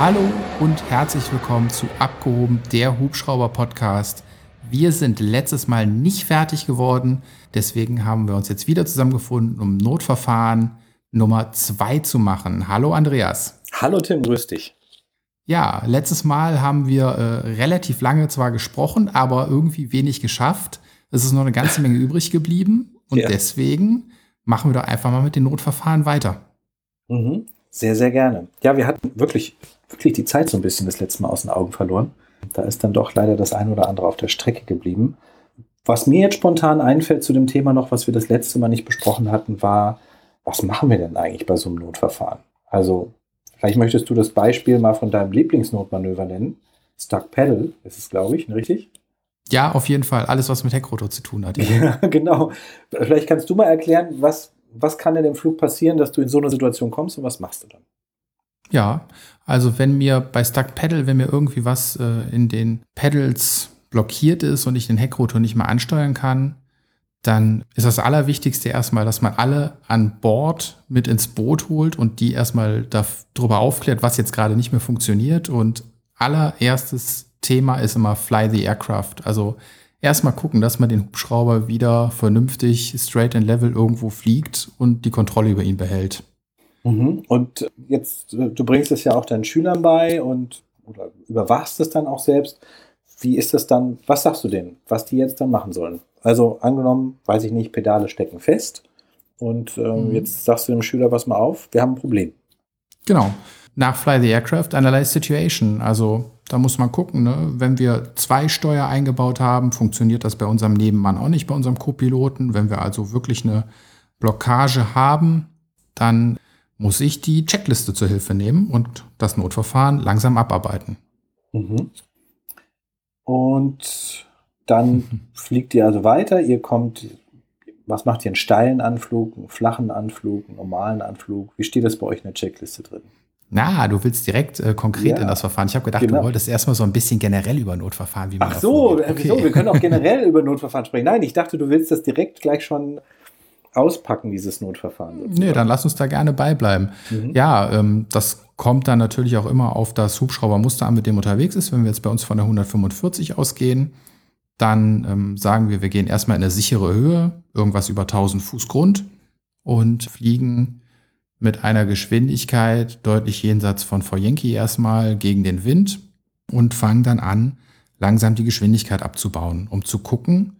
Hallo und herzlich willkommen zu Abgehoben, der Hubschrauber-Podcast. Wir sind letztes Mal nicht fertig geworden, deswegen haben wir uns jetzt wieder zusammengefunden, um Notverfahren Nummer 2 zu machen. Hallo Andreas. Hallo Tim, grüß dich. Ja, letztes Mal haben wir relativ lange zwar gesprochen, aber irgendwie wenig geschafft. Es ist noch eine ganze Menge übrig geblieben und deswegen machen wir doch einfach mal mit den Notverfahren weiter. Sehr, sehr gerne. Ja, wir hatten wirklich die Zeit so ein bisschen das letzte Mal aus den Augen verloren. Da ist dann doch leider das ein oder andere auf der Strecke geblieben. Was mir jetzt spontan einfällt zu dem Thema noch, was wir das letzte Mal nicht besprochen hatten, war, was machen wir denn eigentlich bei so einem Notverfahren? Also, vielleicht möchtest du das Beispiel mal von deinem Lieblingsnotmanöver nennen. Stuck Paddle ist es, glaube ich, richtig? Ja, auf jeden Fall. Alles, was mit Heckrotor zu tun hat. Ja, genau. Vielleicht kannst du mal erklären, was kann denn im Flug passieren, dass du in so eine Situation kommst und was machst du dann? Ja, also wenn mir bei Stuck Paddle, wenn mir irgendwie was in den Pedals blockiert ist und ich den Heckrotor nicht mehr ansteuern kann, dann ist das Allerwichtigste erstmal, dass man alle an Bord mit ins Boot holt und die erstmal darüber aufklärt, was jetzt gerade nicht mehr funktioniert. Und allererstes Thema ist immer Fly the Aircraft. Also erstmal gucken, dass man den Hubschrauber wieder vernünftig straight and level irgendwo fliegt und die Kontrolle über ihn behält. Und jetzt, du bringst es ja auch deinen Schülern bei oder überwachst es dann auch selbst. Wie ist das dann, was sagst du denen, was die jetzt dann machen sollen? Also angenommen, weiß ich nicht, Pedale stecken fest und jetzt sagst du dem Schüler, pass mal auf, wir haben ein Problem. Genau. Nach Fly the Aircraft, Analyze Situation. Also da muss man gucken, ne? Wenn wir 2 Steuer eingebaut haben, funktioniert das bei unserem Nebenmann auch nicht, bei unserem Co-Piloten. Wenn wir also wirklich eine Blockage haben, dann muss ich die Checkliste zur Hilfe nehmen und das Notverfahren langsam abarbeiten. Und dann fliegt ihr also weiter, ihr kommt, was macht ihr, einen steilen Anflug, einen flachen Anflug, einen normalen Anflug? Wie steht das bei euch in der Checkliste drin? Na, du willst direkt konkret in das Verfahren. Ich habe gedacht, du wolltest erstmal so ein bisschen generell über Notverfahren. Wie man wieso? Wir können auch generell über Notverfahren sprechen. Nein, ich dachte, du willst das direkt gleich schon auspacken, dieses Notverfahren. Sozusagen. Nee, dann lass uns da gerne beibleiben. Ja, das kommt dann natürlich auch immer auf das Hubschraubermuster an, mit dem unterwegs ist. Wenn wir jetzt bei uns von der 145 ausgehen, dann sagen wir gehen erstmal in eine sichere Höhe, irgendwas über 1000 Fuß Grund und fliegen mit einer Geschwindigkeit deutlich jenseits von Yankee erstmal gegen den Wind und fangen dann an, langsam die Geschwindigkeit abzubauen, um zu gucken,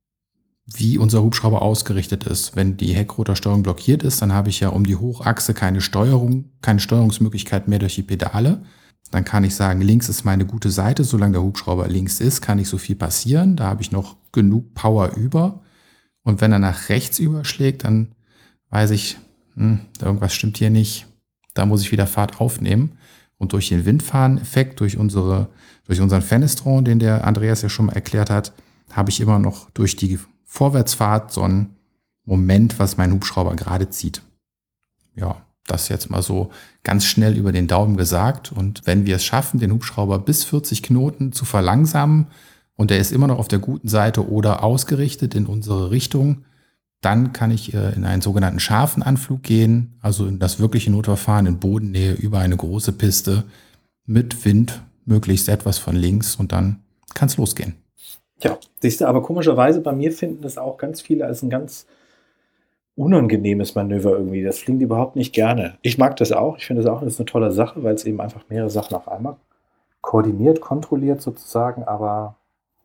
wie unser Hubschrauber ausgerichtet ist. Wenn die Heckrotorsteuerung blockiert ist, dann habe ich ja um die Hochachse keine Steuerungsmöglichkeit mehr durch die Pedale. Dann kann ich sagen, links ist meine gute Seite. Solange der Hubschrauber links ist, kann nicht so viel passieren. Da habe ich noch genug Power über. Und wenn er nach rechts überschlägt, dann weiß ich, irgendwas stimmt hier nicht. Da muss ich wieder Fahrt aufnehmen. Und durch den Windfahren-Effekt, durch unseren Fenestron, den der Andreas ja schon mal erklärt hat, habe ich immer noch durch die Vorwärtsfahrt so ein Moment, was mein Hubschrauber gerade zieht. Ja, das jetzt mal so ganz schnell über den Daumen gesagt. Und wenn wir es schaffen, den Hubschrauber bis 40 Knoten zu verlangsamen und er ist immer noch auf der guten Seite oder ausgerichtet in unsere Richtung, dann kann ich in einen sogenannten scharfen Anflug gehen, also in das wirkliche Notverfahren in Bodennähe über eine große Piste mit Wind, möglichst etwas von links und dann kann es losgehen. Ja, siehst du, aber komischerweise bei mir finden das auch ganz viele als ein ganz unangenehmes Manöver irgendwie. Das fliegen die überhaupt nicht gerne. Ich mag das auch. Ich finde das auch, das ist eine tolle Sache, weil es eben einfach mehrere Sachen auf einmal koordiniert, kontrolliert sozusagen, aber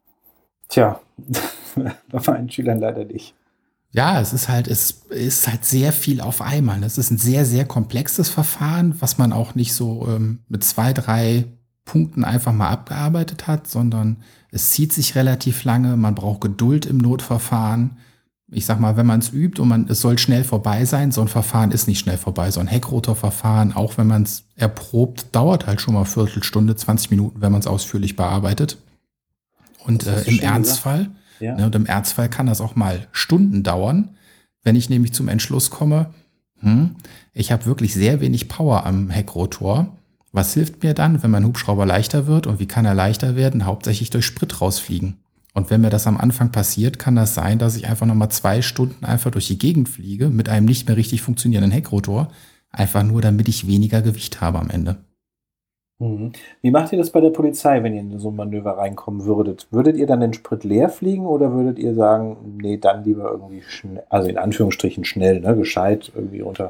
bei meinen Schülern leider nicht. Ja, es ist halt sehr viel auf einmal. Es ist ein sehr, sehr komplexes Verfahren, was man auch nicht so mit 2, 3 Punkten einfach mal abgearbeitet hat, sondern es zieht sich relativ lange. Man braucht Geduld im Notverfahren. Ich sag mal, wenn man es übt und es soll schnell vorbei sein, so ein Verfahren ist nicht schnell vorbei. So ein Heckrotorverfahren, auch wenn man es erprobt, dauert halt schon mal eine Viertelstunde, 20 Minuten, wenn man es ausführlich bearbeitet. Und im Ernstfall, und im Ernstfall kann das auch mal Stunden dauern, wenn ich nämlich zum Entschluss komme, ich habe wirklich sehr wenig Power am Heckrotor. Was hilft mir dann, wenn mein Hubschrauber leichter wird? Und wie kann er leichter werden? Hauptsächlich durch Sprit rausfliegen. Und wenn mir das am Anfang passiert, kann das sein, dass ich einfach nochmal 2 Stunden einfach durch die Gegend fliege mit einem nicht mehr richtig funktionierenden Heckrotor. Einfach nur, damit ich weniger Gewicht habe am Ende. Mhm. Wie macht ihr das bei der Polizei, wenn ihr in so ein Manöver reinkommen würdet? Würdet ihr dann den Sprit leer fliegen oder würdet ihr sagen, nee, dann lieber irgendwie schnell, also in Anführungsstrichen schnell, ne, gescheit irgendwie runter?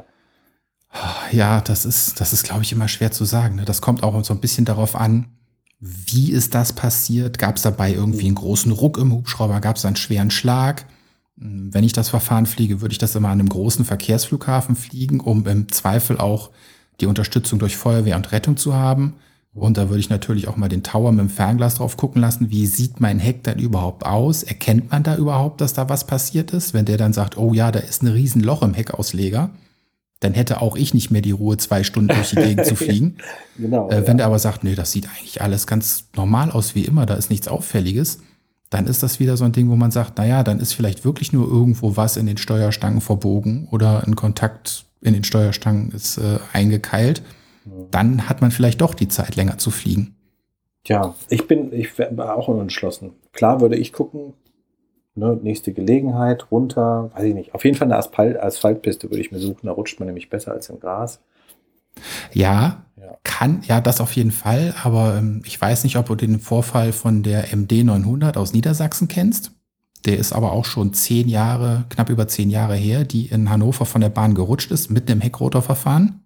Ja, das ist, glaube ich, immer schwer zu sagen. Ne? Das kommt auch so ein bisschen darauf an, wie ist das passiert? Gab es dabei irgendwie einen großen Ruck im Hubschrauber? Gab es einen schweren Schlag? Wenn ich das Verfahren fliege, würde ich das immer an einem großen Verkehrsflughafen fliegen, um im Zweifel auch die Unterstützung durch Feuerwehr und Rettung zu haben. Und da würde ich natürlich auch mal den Tower mit dem Fernglas drauf gucken lassen. Wie sieht mein Heck dann überhaupt aus? Erkennt man da überhaupt, dass da was passiert ist? Wenn der dann sagt, oh ja, da ist ein Riesenloch im Heckausleger, dann hätte auch ich nicht mehr die Ruhe, 2 Stunden durch die Gegend zu fliegen. Genau. Wenn der aber sagt, nee, das sieht eigentlich alles ganz normal aus wie immer, da ist nichts Auffälliges, dann ist das wieder so ein Ding, wo man sagt, naja, dann ist vielleicht wirklich nur irgendwo was in den Steuerstangen verbogen oder ein Kontakt in den Steuerstangen ist eingekeilt. Dann hat man vielleicht doch die Zeit, länger zu fliegen. Tja, war auch unentschlossen. Klar würde ich gucken, ne, nächste Gelegenheit, runter, weiß ich nicht. Auf jeden Fall eine Asphaltpiste würde ich mir suchen, da rutscht man nämlich besser als im Gras. Ja, Ja. das auf jeden Fall, aber ich weiß nicht, ob du den Vorfall von der MD 900 aus Niedersachsen kennst. Der ist aber auch schon 10 Jahre, knapp über 10 Jahre her, die in Hannover von der Bahn gerutscht ist, mitten im Heckrotorverfahren.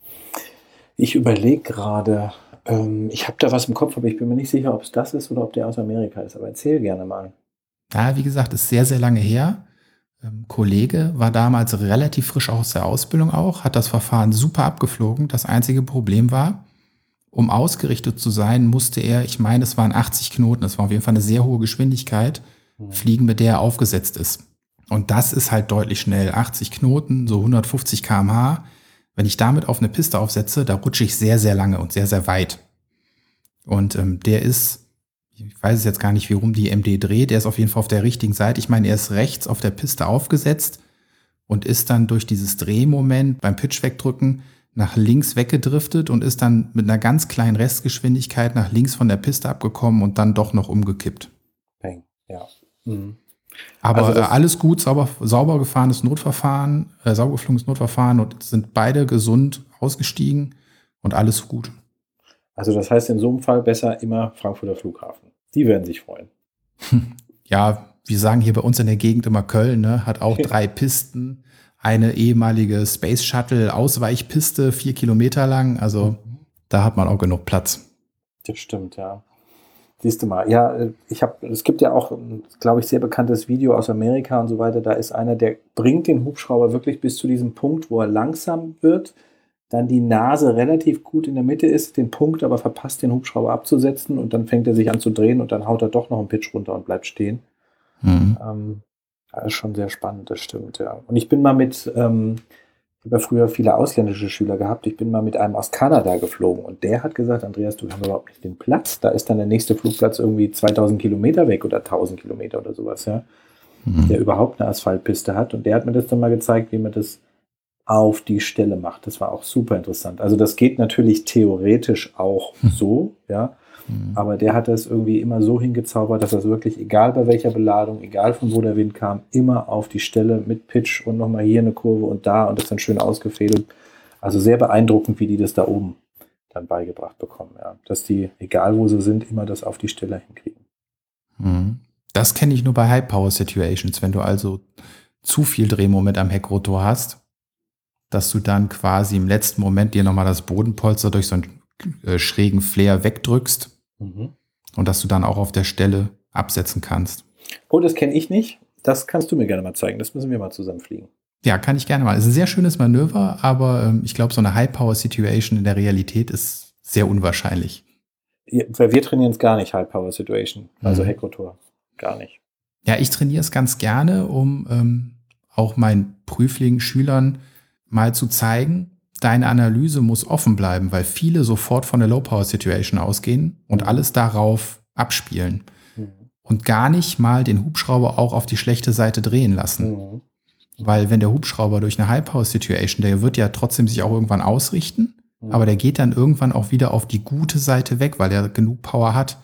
Ich überlege gerade, ich habe da was im Kopf, aber ich bin mir nicht sicher, ob es das ist oder ob der aus Amerika ist. Aber erzähl gerne mal. Ja, wie gesagt, ist sehr, sehr lange her. Kollege war damals relativ frisch aus der Ausbildung auch, hat das Verfahren super abgeflogen. Das einzige Problem war, um ausgerichtet zu sein, musste er, ich meine, es waren 80 Knoten, das war auf jeden Fall eine sehr hohe Geschwindigkeit, fliegen, mit der er aufgesetzt ist. Und das ist halt deutlich schnell. 80 Knoten, so 150 km/h. Wenn ich damit auf eine Piste aufsetze, da rutsche ich sehr, sehr lange und sehr, sehr weit. Und der ist, ich weiß es jetzt gar nicht, wie rum die MD dreht, der ist auf jeden Fall auf der richtigen Seite. Ich meine, er ist rechts auf der Piste aufgesetzt und ist dann durch dieses Drehmoment beim Pitch wegdrücken nach links weggedriftet und ist dann mit einer ganz kleinen Restgeschwindigkeit nach links von der Piste abgekommen und dann doch noch umgekippt. Bang, ja. Mhm. Aber Also alles gut, sauber gefahrenes Notverfahren, sauber geflogenes Notverfahren und sind beide gesund ausgestiegen und alles gut. Also das heißt in so einem Fall besser immer Frankfurter Flughafen. Die werden sich freuen. Ja, wir sagen hier bei uns in der Gegend immer Köln, ne, hat auch 3 Pisten, eine ehemalige Space Shuttle Ausweichpiste, 4 Kilometer lang, also da hat man auch genug Platz. Das stimmt, ja. Siehst du mal, ja, es gibt ja auch, glaube ich, sehr bekanntes Video aus Amerika und so weiter, da ist einer, der bringt den Hubschrauber wirklich bis zu diesem Punkt, wo er langsam wird, dann die Nase relativ gut in der Mitte ist, den Punkt aber verpasst, den Hubschrauber abzusetzen und dann fängt er sich an zu drehen und dann haut er doch noch einen Pitch runter und bleibt stehen. Das ist schon sehr spannend, das stimmt, ja. Und ich bin mal ich habe ja früher viele ausländische Schüler gehabt, ich bin mal mit einem aus Kanada geflogen und der hat gesagt, Andreas, du hast überhaupt nicht den Platz, da ist dann der nächste Flugplatz irgendwie 2000 Kilometer weg oder 1000 Kilometer oder sowas, ja, der überhaupt eine Asphaltpiste hat und der hat mir das dann mal gezeigt, wie man das auf die Stelle macht. Das war auch super interessant. Also das geht natürlich theoretisch auch so, ja, aber der hat das irgendwie immer so hingezaubert, dass das wirklich, egal bei welcher Beladung, egal von wo der Wind kam, immer auf die Stelle mit Pitch und nochmal hier eine Kurve und da und das dann schön ausgefädelt. Also sehr beeindruckend, wie die das da oben dann beigebracht bekommen, ja. Dass die, egal wo sie sind, immer das auf die Stelle hinkriegen. Das kenne ich nur bei High-Power-Situations, wenn du also zu viel Drehmoment am Heckrotor hast, dass du dann quasi im letzten Moment dir nochmal das Bodenpolster durch so einen schrägen Flair wegdrückst und dass du dann auch auf der Stelle absetzen kannst. Oh, das kenne ich nicht. Das kannst du mir gerne mal zeigen. Das müssen wir mal zusammen fliegen. Ja, kann ich gerne mal. Es ist ein sehr schönes Manöver, aber ich glaube, so eine High-Power-Situation in der Realität ist sehr unwahrscheinlich. Weil wir trainieren es gar nicht, High-Power-Situation, also Heckrotor. Gar nicht. Ja, ich trainiere es ganz gerne, um auch meinen Prüfling-Schülern mal zu zeigen, deine Analyse muss offen bleiben, weil viele sofort von der Low-Power-Situation ausgehen und alles darauf abspielen und gar nicht mal den Hubschrauber auch auf die schlechte Seite drehen lassen. Weil wenn der Hubschrauber durch eine High-Power-Situation, der wird ja trotzdem sich auch irgendwann ausrichten, aber der geht dann irgendwann auch wieder auf die gute Seite weg, weil er genug Power hat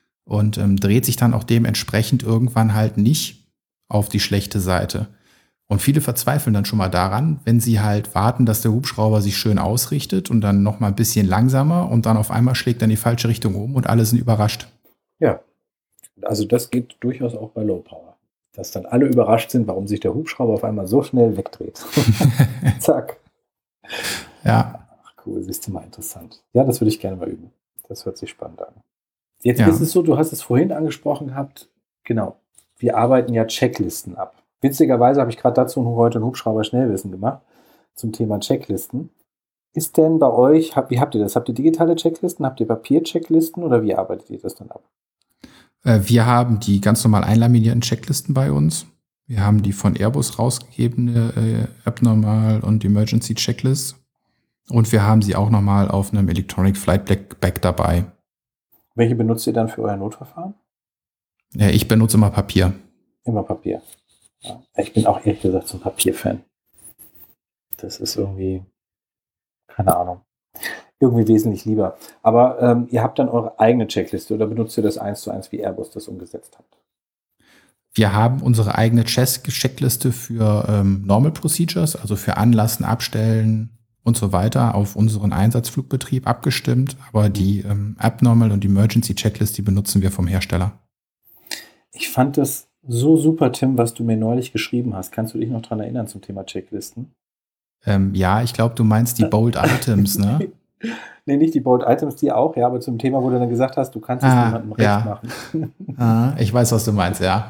und dreht sich dann auch dementsprechend irgendwann halt nicht auf die schlechte Seite. Und viele verzweifeln dann schon mal daran, wenn sie halt warten, dass der Hubschrauber sich schön ausrichtet und dann noch mal ein bisschen langsamer und dann auf einmal schlägt er in die falsche Richtung um und alle sind überrascht. Ja, also das geht durchaus auch bei Low Power. Dass dann alle überrascht sind, warum sich der Hubschrauber auf einmal so schnell wegdreht. Zack. Ja. Ach cool, siehst du mal, interessant. Ja, das würde ich gerne mal üben. Das hört sich spannend an. Jetzt Ja. ist es so, du hast es vorhin angesprochen gehabt, genau, wir arbeiten ja Checklisten ab. Witzigerweise habe ich gerade dazu heute ein Hubschrauber-Schnellwissen gemacht zum Thema Checklisten. Ist denn bei euch, wie habt ihr das? Habt ihr digitale Checklisten? Habt ihr Papier-Checklisten oder wie arbeitet ihr das dann ab? Wir haben die ganz normal einlaminierten Checklisten bei uns. Wir haben die von Airbus rausgegebene Abnormal und Emergency Checklist. Und wir haben sie auch nochmal auf einem Electronic Flight Bag dabei. Welche benutzt ihr dann für euer Notverfahren? Ja, ich benutze immer Papier. Immer Papier. Ja, ich bin auch ehrlich gesagt so ein Papier-Fan. Das ist irgendwie, keine Ahnung, irgendwie wesentlich lieber. Aber ihr habt dann eure eigene Checkliste oder benutzt ihr das 1:1, wie Airbus das umgesetzt hat? Wir haben unsere eigene Checkliste für Normal Procedures, also für Anlassen, Abstellen und so weiter, auf unseren Einsatzflugbetrieb abgestimmt. Aber die Abnormal und Emergency Checklist, die benutzen wir vom Hersteller. Ich fand das so super, Tim, was du mir neulich geschrieben hast. Kannst du dich noch daran erinnern zum Thema Checklisten? Ja, ich glaube, du meinst die Bold Items, ne? Nee, nicht die Bold Items, die auch, ja, aber zum Thema, wo du dann gesagt hast, du kannst es niemandem recht machen. Ich weiß, was du meinst, ja.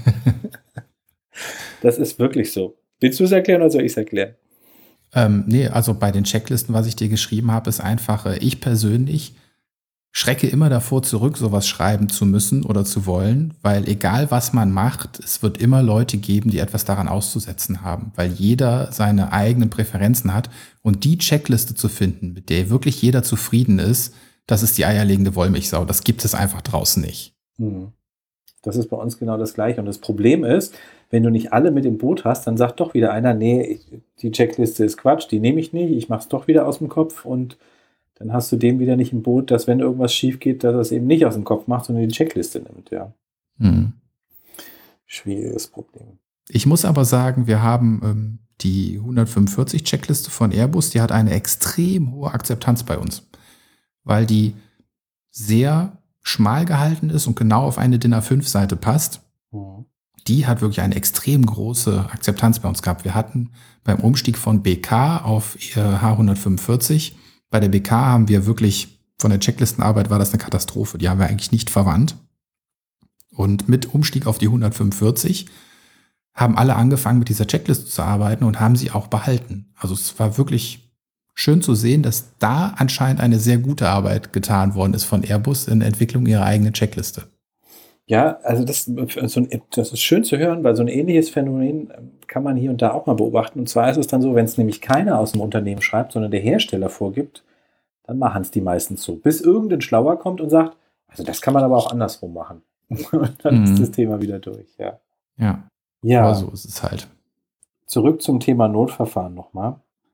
Das ist wirklich so. Willst du es erklären oder soll ich es erklären? Nee, also bei den Checklisten, was ich dir geschrieben habe, ist einfach, ich persönlich schrecke immer davor zurück, sowas schreiben zu müssen oder zu wollen, weil egal was man macht, es wird immer Leute geben, die etwas daran auszusetzen haben, weil jeder seine eigenen Präferenzen hat und die Checkliste zu finden, mit der wirklich jeder zufrieden ist, das ist die eierlegende Wollmilchsau. Das gibt es einfach draußen nicht. Das ist bei uns genau das Gleiche und das Problem ist, wenn du nicht alle mit im Boot hast, dann sagt doch wieder einer, nee, die Checkliste ist Quatsch, die nehme ich nicht, ich mache es doch wieder aus dem Kopf und dann hast du dem wieder nicht im Boot, dass wenn irgendwas schief geht, dass er es eben nicht aus dem Kopf macht, sondern die Checkliste nimmt, ja. Schwieriges Problem. Ich muss aber sagen, wir haben die 145 Checkliste von Airbus, die hat eine extrem hohe Akzeptanz bei uns, weil die sehr schmal gehalten ist und genau auf eine DIN A5-Seite passt. Die hat wirklich eine extrem große Akzeptanz bei uns gehabt. Wir hatten beim Umstieg von BK auf H145, bei der BK haben wir wirklich, von der Checklistenarbeit war das eine Katastrophe. Die haben wir eigentlich nicht verwandt. Und mit Umstieg auf die 145 haben alle angefangen, mit dieser Checkliste zu arbeiten und haben sie auch behalten. Also es war wirklich schön zu sehen, dass da anscheinend eine sehr gute Arbeit getan worden ist von Airbus in der Entwicklung ihrer eigenen Checkliste. Ja, also das ist schön zu hören, weil so ein ähnliches Phänomen kann man hier und da auch mal beobachten. Und zwar ist es dann so, wenn es nämlich keiner aus dem Unternehmen schreibt, sondern der Hersteller vorgibt, dann machen es die meistens so. Bis irgendein Schlauer kommt und sagt, also das kann man aber auch andersrum machen. Und dann ist das Thema wieder durch, ja. Ja, aber so ist es halt. Zurück zum Thema Notverfahren nochmal.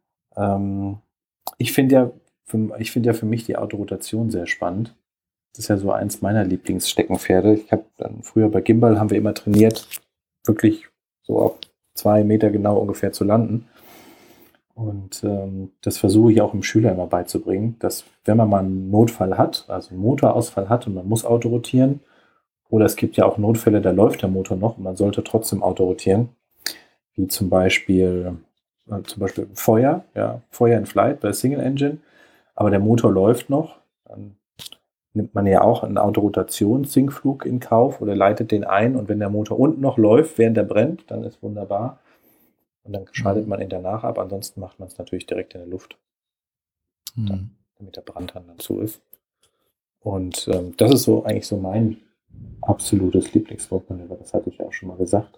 Ich finde ja für mich die Autorotation sehr spannend. Das ist ja so eins meiner Lieblingssteckenpferde. Ich habe dann früher bei Gimbal haben wir immer trainiert, wirklich so auf 2 Meter genau ungefähr zu landen. Und das versuche ich auch dem Schüler immer beizubringen, dass wenn man mal einen Notfall hat, also einen Motorausfall hat und man muss autorotieren, oder es gibt ja auch Notfälle, da läuft der Motor noch und man sollte trotzdem autorotieren, wie zum Beispiel Feuer in Flight bei Single Engine, aber der Motor läuft noch, dann nimmt man ja auch einen Autorotationssinkflug in Kauf oder leitet den ein und wenn der Motor unten noch läuft, während der brennt, dann ist wunderbar und dann schaltet man ihn danach ab, ansonsten macht man es natürlich direkt in der Luft, damit der Brandhahn dann zu ist. Und das ist so eigentlich so mein absolutes Lieblingsmanöver, das hatte ich ja auch schon mal gesagt.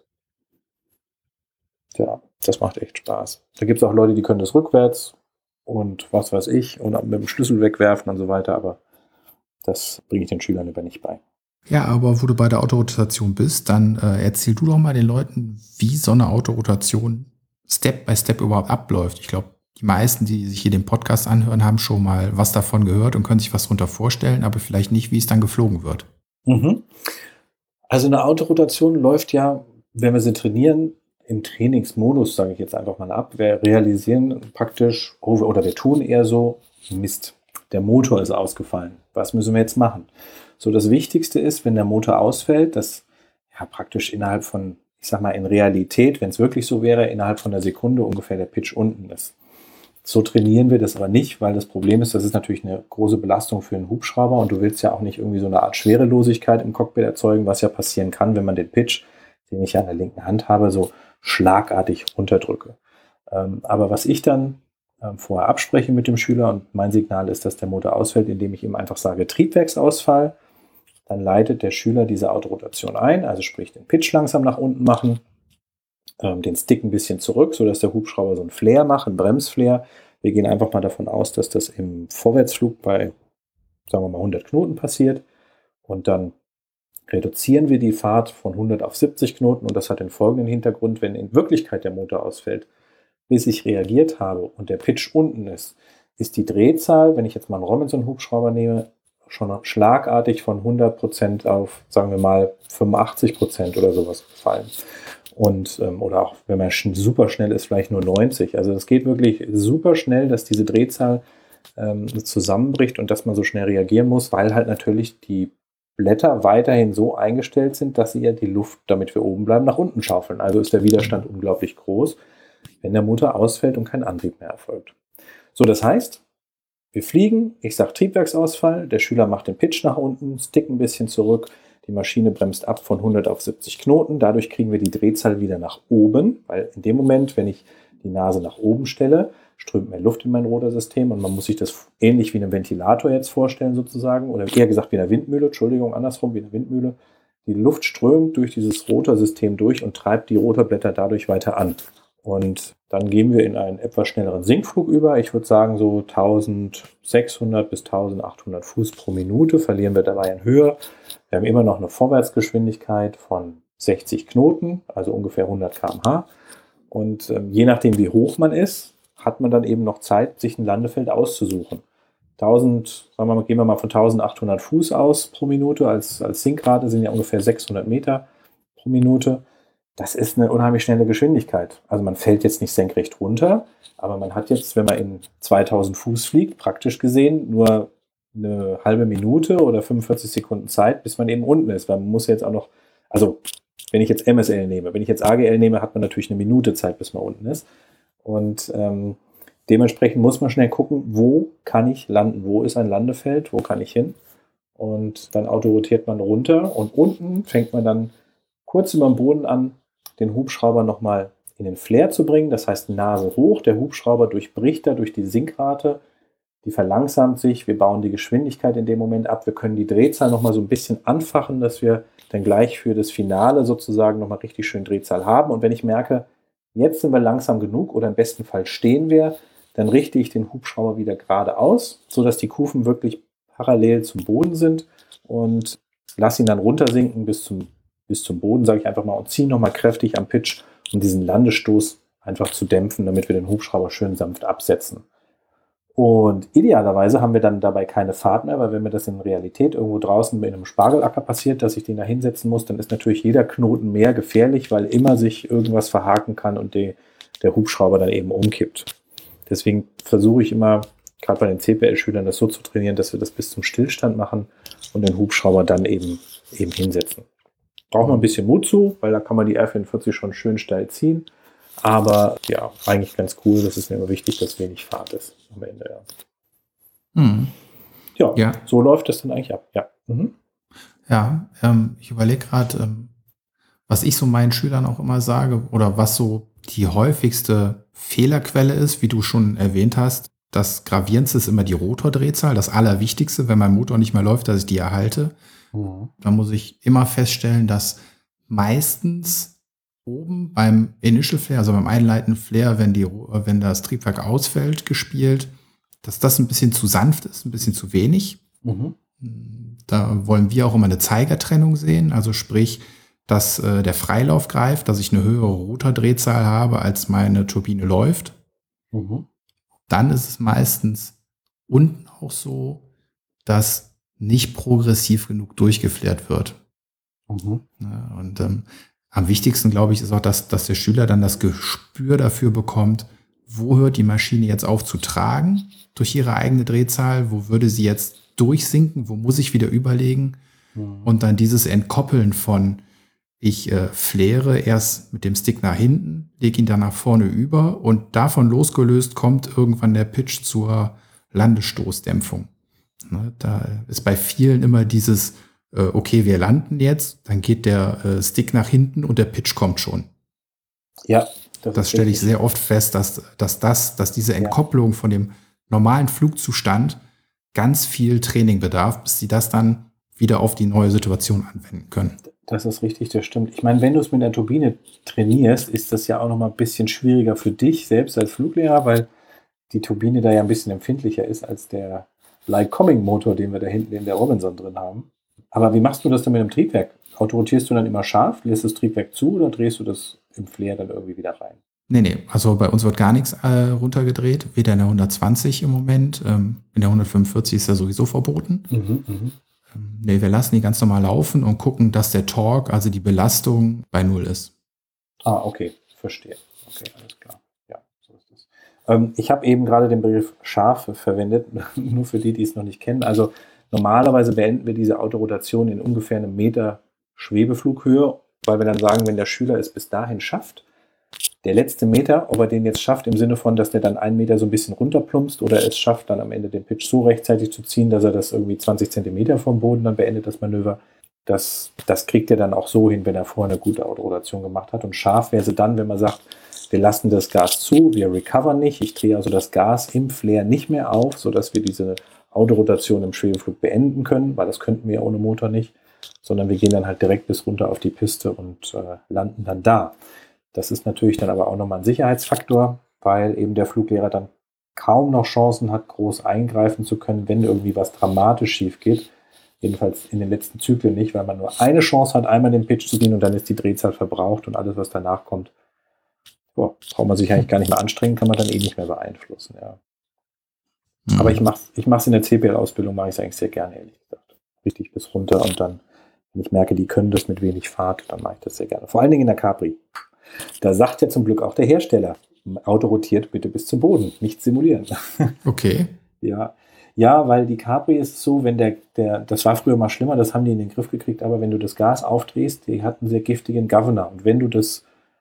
Ja, das macht echt Spaß. Da gibt es auch Leute, die können das rückwärts und was weiß ich und mit dem Schlüssel wegwerfen und so weiter, aber das bringe ich den Schülern aber nicht bei. Ja, aber wo du bei der Autorotation bist, dann erzähl du doch mal den Leuten, wie so eine Autorotation Step by Step überhaupt abläuft. Ich glaube, die meisten, die sich hier den Podcast anhören, haben schon mal was davon gehört und können sich was darunter vorstellen, aber vielleicht nicht, wie es dann geflogen wird. Also eine Autorotation läuft ja, wenn wir sie trainieren, im Trainingsmodus, sage ich jetzt einfach mal ab, wir realisieren praktisch, oder wir tun eher so, Mist, der Motor ist ausgefallen. Was müssen wir jetzt machen? So, das Wichtigste ist, wenn der Motor ausfällt, dass praktisch innerhalb von, ich sag mal in Realität, wenn es wirklich so wäre, innerhalb von einer Sekunde ungefähr der Pitch unten ist. So trainieren wir das aber nicht, weil das Problem ist, das ist natürlich eine große Belastung für einen Hubschrauber und du willst ja auch nicht irgendwie so eine Art Schwerelosigkeit im Cockpit erzeugen, was ja passieren kann, wenn man den Pitch, den ich ja an der linken Hand habe, so schlagartig runterdrücke. Aber was ich dann vorher abspreche mit dem Schüler und mein Signal ist, dass der Motor ausfällt, indem ich ihm einfach sage Triebwerksausfall, dann leitet der Schüler diese Autorotation ein, also sprich den Pitch langsam nach unten machen, den Stick ein bisschen zurück, sodass der Hubschrauber so einen Flare macht, einen Bremsflare. Wir gehen einfach mal davon aus, dass das im Vorwärtsflug bei, sagen wir mal, 100 Knoten passiert. Und dann reduzieren wir die Fahrt von 100 auf 70 Knoten. Und das hat den folgenden Hintergrund: Wenn in Wirklichkeit der Motor ausfällt, bis ich reagiert habe und der Pitch unten ist die Drehzahl, wenn ich jetzt mal einen Robinson-Hubschrauber nehme, schon schlagartig von 100% auf, sagen wir mal, 85% oder sowas gefallen. Und, oder auch, wenn man super schnell ist, vielleicht nur 90. Also es geht wirklich super schnell, dass diese Drehzahl zusammenbricht und dass man so schnell reagieren muss, weil halt natürlich die Blätter weiterhin so eingestellt sind, dass sie ja die Luft, damit wir oben bleiben, nach unten schaufeln. Also ist der Widerstand unglaublich groß, wenn der Motor ausfällt und kein Antrieb mehr erfolgt. So, das heißt, wir fliegen, ich sage Triebwerksausfall, der Schüler macht den Pitch nach unten, Stick ein bisschen zurück, die Maschine bremst ab von 100 auf 70 Knoten. Dadurch kriegen wir die Drehzahl wieder nach oben, weil in dem Moment, wenn ich die Nase nach oben stelle, strömt mehr Luft in mein Rotorsystem und man muss sich das ähnlich wie einem Ventilator jetzt vorstellen sozusagen, oder eher gesagt wie einer Windmühle, Entschuldigung, andersrum, wie eine Windmühle. Die Luft strömt durch dieses Rotorsystem durch und treibt die Rotorblätter dadurch weiter an. Und dann gehen wir in einen etwas schnelleren Sinkflug über. Ich würde sagen, so 1600 bis 1800 Fuß pro Minute verlieren wir dabei in Höhe. Wir haben immer noch eine Vorwärtsgeschwindigkeit von 60 Knoten, also ungefähr 100 km/h. Und je nachdem, wie hoch man ist, hat man dann eben noch Zeit, sich ein Landefeld auszusuchen. Gehen wir mal von 1800 Fuß aus pro Minute. Als Sinkrate sind ja ungefähr 600 Meter pro Minute. Das ist eine unheimlich schnelle Geschwindigkeit. Also man fällt jetzt nicht senkrecht runter, aber man hat jetzt, wenn man in 2000 Fuß fliegt, praktisch gesehen nur eine halbe Minute oder 45 Sekunden Zeit, bis man eben unten ist. Weil man muss jetzt auch noch, also wenn ich jetzt MSL nehme, wenn ich jetzt AGL nehme, hat man natürlich eine Minute Zeit, bis man unten ist. Und dementsprechend muss man schnell gucken, wo kann ich landen, wo ist ein Landefeld, wo kann ich hin. Und dann autorotiert man runter und unten fängt man dann kurz über dem Boden an, den Hubschrauber nochmal in den Flare zu bringen. Das heißt Nase hoch, der Hubschrauber durchbricht da durch die Sinkrate, die verlangsamt sich, wir bauen die Geschwindigkeit in dem Moment ab, wir können die Drehzahl nochmal so ein bisschen anfachen, dass wir dann gleich für das Finale sozusagen nochmal richtig schön Drehzahl haben. Und wenn ich merke, jetzt sind wir langsam genug oder im besten Fall stehen wir, dann richte ich den Hubschrauber wieder geradeaus, sodass die Kufen wirklich parallel zum Boden sind und lasse ihn dann runtersinken bis zum Boden, sage ich einfach mal, und ziehe nochmal kräftig am Pitch, um diesen Landestoß einfach zu dämpfen, damit wir den Hubschrauber schön sanft absetzen. Und idealerweise haben wir dann dabei keine Fahrt mehr, weil wenn mir das in Realität irgendwo draußen in einem Spargelacker passiert, dass ich den da hinsetzen muss, dann ist natürlich jeder Knoten mehr gefährlich, weil immer sich irgendwas verhaken kann und der Hubschrauber dann eben umkippt. Deswegen versuche ich immer, gerade bei den CPL-Schülern, das so zu trainieren, dass wir das bis zum Stillstand machen und den Hubschrauber dann eben hinsetzen. Braucht man ein bisschen Mut zu, weil da kann man die R44 schon schön steil ziehen. Aber ja, eigentlich ganz cool. Das ist mir immer wichtig, dass wenig Fahrt ist am Ende. Ja, ja. So läuft das dann eigentlich ab. Ja, ja ich überlege gerade, was ich so meinen Schülern auch immer sage oder was so die häufigste Fehlerquelle ist, wie du schon erwähnt hast. Das Gravierendste ist immer die Rotordrehzahl. Das Allerwichtigste, wenn mein Motor nicht mehr läuft, dass ich die erhalte. Da muss ich immer feststellen, dass meistens oben beim Initial Flare, also beim einleitenden Flare, wenn das Triebwerk ausfällt, gespielt, dass das ein bisschen zu sanft ist, ein bisschen zu wenig. Da wollen wir auch immer eine Zeigertrennung sehen, also sprich, dass der Freilauf greift, dass ich eine höhere Rotordrehzahl habe, als meine Turbine läuft. Dann ist es meistens unten auch so, dass nicht progressiv genug durchgeflärt wird. Ja, und am wichtigsten, glaube ich, ist auch, dass der Schüler dann das Gespür dafür bekommt, wo hört die Maschine jetzt auf zu tragen durch ihre eigene Drehzahl, wo würde sie jetzt durchsinken, wo muss ich wieder überlegen und dann dieses Entkoppeln von ich fläre erst mit dem Stick nach hinten, lege ihn dann nach vorne über und davon losgelöst kommt irgendwann der Pitch zur Landestoßdämpfung. Ne, da ist bei vielen immer dieses okay, wir landen jetzt, dann geht der Stick nach hinten und der Pitch kommt schon. Ja. Das stelle ich sehr oft fest, dass diese Entkopplung von dem normalen Flugzustand ganz viel Training bedarf, bis sie das dann wieder auf die neue Situation anwenden können. Das ist richtig, das stimmt. Ich meine, wenn du es mit der Turbine trainierst, ist das ja auch noch mal ein bisschen schwieriger für dich selbst als Fluglehrer, weil die Turbine da ja ein bisschen empfindlicher ist als der Lycoming-Motor, den wir da hinten in der Robinson drin haben. Aber wie machst du das denn mit dem Triebwerk? Autorotierst du dann immer scharf, lässt das Triebwerk zu oder drehst du das im Flair dann irgendwie wieder rein? Nee, also bei uns wird gar nichts runtergedreht, weder in der 120 im Moment, in der 145 ist ja sowieso verboten. Nee, wir lassen die ganz normal laufen und gucken, dass der Torque, also die Belastung, bei 0 ist. Ah, okay, verstehe. Okay, alles klar. Ja, so ist das. Ich habe eben gerade den Begriff scharf verwendet, nur für die es noch nicht kennen. Also normalerweise beenden wir diese Autorotation in ungefähr einem Meter Schwebeflughöhe, weil wir dann sagen, wenn der Schüler es bis dahin schafft, der letzte Meter, ob er den jetzt schafft, im Sinne von, dass der dann 1 Meter so ein bisschen runterplumpst oder es schafft, dann am Ende den Pitch so rechtzeitig zu ziehen, dass er das irgendwie 20 Zentimeter vom Boden dann beendet, das Manöver. Das kriegt er dann auch so hin, wenn er vorher eine gute Autorotation gemacht hat. Und scharf wäre sie dann, wenn man sagt, wir lassen das Gas zu, wir recovern nicht. Ich drehe also das Gas im Flair nicht mehr auf, sodass wir diese Autorotation im Schwebeflug beenden können, weil das könnten wir ja ohne Motor nicht, sondern wir gehen dann halt direkt bis runter auf die Piste und landen dann da. Das ist natürlich dann aber auch nochmal ein Sicherheitsfaktor, weil eben der Fluglehrer dann kaum noch Chancen hat, groß eingreifen zu können, wenn irgendwie was dramatisch schief geht. Jedenfalls in den letzten Zyklen nicht, weil man nur eine Chance hat, einmal den Pitch zu gehen und dann ist die Drehzahl verbraucht und alles, was danach kommt, braucht man sich eigentlich gar nicht mehr anstrengen, kann man dann eh nicht mehr beeinflussen. Ja. Aber ich mach's in der CPL-Ausbildung, mache ich es eigentlich sehr gerne, ehrlich gesagt. Richtig bis runter und dann, wenn ich merke, die können das mit wenig Fahrt, dann mache ich das sehr gerne. Vor allen Dingen in der Capri. Da sagt ja zum Glück auch der Hersteller, Auto rotiert bitte bis zum Boden, nicht simulieren. Okay. Ja, weil die Capri ist so, wenn das war früher mal schlimmer, das haben die in den Griff gekriegt, aber wenn du das Gas aufdrehst, die hat einen sehr giftigen Governor. Und wenn du das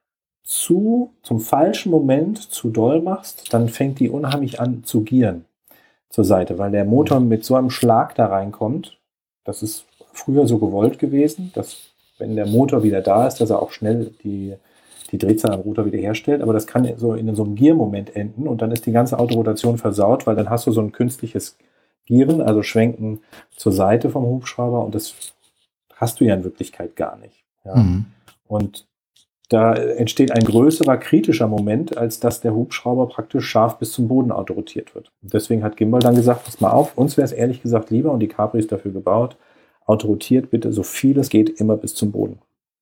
zum falschen Moment zu doll machst, dann fängt die unheimlich an zu gieren zur Seite, weil der Motor mit so einem Schlag da reinkommt. Das ist früher so gewollt gewesen, dass wenn der Motor wieder da ist, dass er auch schnell die Drehzahl am Rotor wiederherstellt, aber das kann so in so einem Giermoment enden und dann ist die ganze Autorotation versaut, weil dann hast du so ein künstliches Gieren, also Schwenken zur Seite vom Hubschrauber und das hast du ja in Wirklichkeit gar nicht. Ja. Und da entsteht ein größerer kritischer Moment, als dass der Hubschrauber praktisch scharf bis zum Boden autorotiert wird. Und deswegen hat Gimbal dann gesagt, pass mal auf, uns wäre es ehrlich gesagt lieber und die Capri ist dafür gebaut, autorotiert bitte so viel es geht immer bis zum Boden.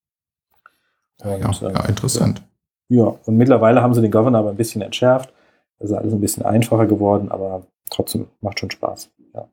Und, ja, interessant. Ja, und mittlerweile haben sie den Governor aber ein bisschen entschärft. Das ist alles ein bisschen einfacher geworden, aber trotzdem macht schon Spaß. Ja.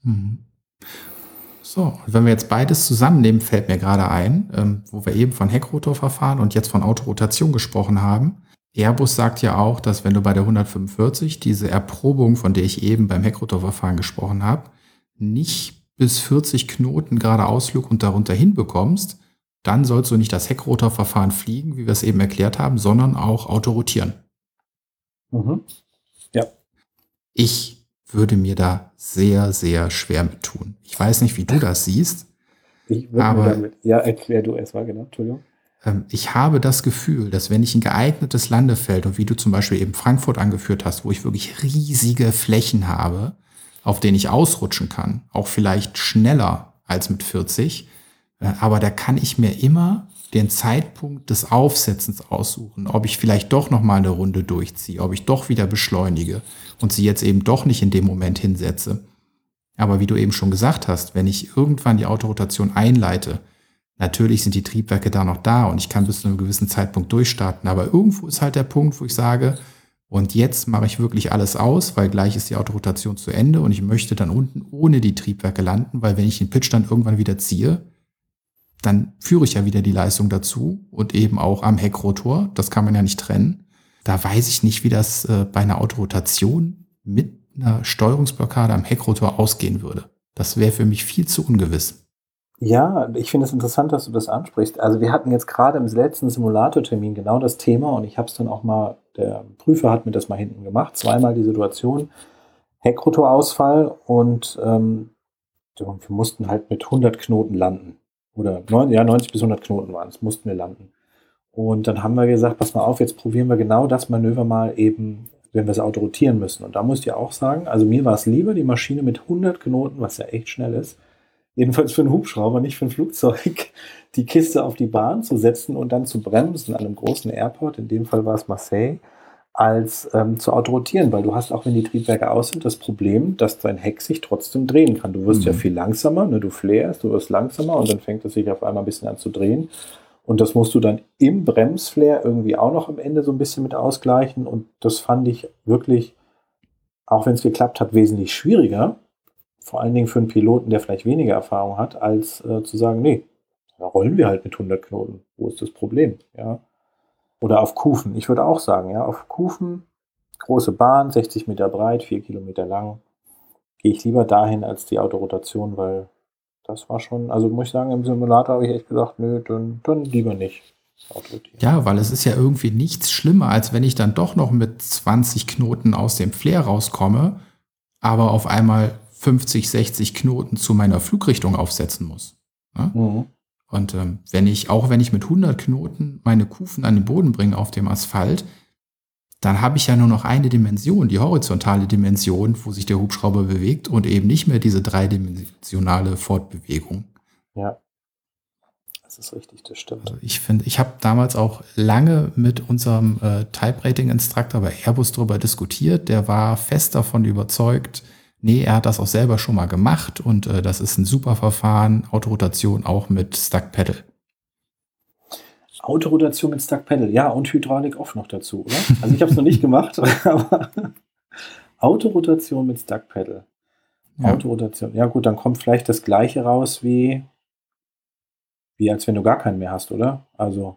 So, und wenn wir jetzt beides zusammennehmen, fällt mir gerade ein, wo wir eben von Heckrotorverfahren und jetzt von Autorotation gesprochen haben. Airbus sagt ja auch, dass wenn du bei der 145 diese Erprobung, von der ich eben beim Heckrotorverfahren gesprochen habe, nicht bis 40 Knoten geradeausflug und darunter hinbekommst, dann sollst du nicht das Heckrotorverfahren fliegen, wie wir es eben erklärt haben, sondern auch autorotieren. Ja. Ich würde mir da sehr, sehr schwer mit tun. Ich weiß nicht, wie du das siehst. Erklär du erst mal, genau, Entschuldigung. Ich habe das Gefühl, dass wenn ich ein geeignetes Landefeld, und wie du zum Beispiel eben Frankfurt angeführt hast, wo ich wirklich riesige Flächen habe, auf denen ich ausrutschen kann, auch vielleicht schneller als mit 40, aber da kann ich mir immer den Zeitpunkt des Aufsetzens aussuchen, ob ich vielleicht doch noch mal eine Runde durchziehe, ob ich doch wieder beschleunige und sie jetzt eben doch nicht in dem Moment hinsetze. Aber wie du eben schon gesagt hast, wenn ich irgendwann die Autorotation einleite, natürlich sind die Triebwerke da noch da und ich kann bis zu einem gewissen Zeitpunkt durchstarten, aber irgendwo ist halt der Punkt, wo ich sage, und jetzt mache ich wirklich alles aus, weil gleich ist die Autorotation zu Ende und ich möchte dann unten ohne die Triebwerke landen, weil wenn ich den Pitch dann irgendwann wieder ziehe, dann führe ich ja wieder die Leistung dazu und eben auch am Heckrotor. Das kann man ja nicht trennen. Da weiß ich nicht, wie das bei einer Autorotation mit einer Steuerungsblockade am Heckrotor ausgehen würde. Das wäre für mich viel zu ungewiss. Ja, ich finde es interessant, dass du das ansprichst. Also wir hatten jetzt gerade im letzten Simulatortermin genau das Thema und ich habe es dann auch mal, der Prüfer hat mir das mal hinten gemacht, zweimal die Situation, Heckrotorausfall und wir mussten halt mit 100 Knoten landen. Oder 90 bis 100 Knoten waren es, mussten wir landen. Und dann haben wir gesagt, pass mal auf, jetzt probieren wir genau das Manöver mal eben, wenn wir das Auto rotieren müssen. Und da muss ich ja auch sagen, also mir war es lieber, die Maschine mit 100 Knoten, was ja echt schnell ist, jedenfalls für einen Hubschrauber, nicht für ein Flugzeug, die Kiste auf die Bahn zu setzen und dann zu bremsen an einem großen Airport, in dem Fall war es Marseille, als zu autorotieren, weil du hast auch, wenn die Triebwerke aus sind, das Problem, dass dein Heck sich trotzdem drehen kann. Du wirst ja viel langsamer, ne? Du flairst, du wirst langsamer und dann fängt es sich auf einmal ein bisschen an zu drehen. Und das musst du dann im Bremsflair irgendwie auch noch am Ende so ein bisschen mit ausgleichen. Und das fand ich wirklich, auch wenn es geklappt hat, wesentlich schwieriger. Vor allen Dingen für einen Piloten, der vielleicht weniger Erfahrung hat, als zu sagen, nee, da rollen wir halt mit 100 Knoten. Wo ist das Problem? Ja. Oder auf Kufen. Ich würde auch sagen, ja, auf Kufen, große Bahn, 60 Meter breit, 4 Kilometer lang, gehe ich lieber dahin als die Autorotation, weil das war schon, also muss ich sagen, im Simulator habe ich echt gesagt, nö, dann lieber nicht. Ja, weil es ist ja irgendwie nichts schlimmer, als wenn ich dann doch noch mit 20 Knoten aus dem Flair rauskomme, aber auf einmal 50, 60 Knoten zu meiner Flugrichtung aufsetzen muss. Ne? Mhm. Und wenn ich mit 100 Knoten meine Kufen an den Boden bringe auf dem Asphalt, dann habe ich ja nur noch eine Dimension, die horizontale Dimension, wo sich der Hubschrauber bewegt und eben nicht mehr diese dreidimensionale Fortbewegung. Ja, das ist richtig, das stimmt. Also ich habe damals auch lange mit unserem Type-Rating-Instructor bei Airbus darüber diskutiert. Der war fest davon überzeugt, nee, er hat das auch selber schon mal gemacht und das ist ein super Verfahren, Autorotation auch mit Stuck Pedal. Autorotation mit Stuck Pedal, ja, und Hydraulik off noch dazu, oder? Also ich habe es noch nicht gemacht, aber Autorotation mit Stuck Pedal. Ja. Autorotation, ja gut, dann kommt vielleicht das Gleiche raus, wie als wenn du gar keinen mehr hast, oder? Also,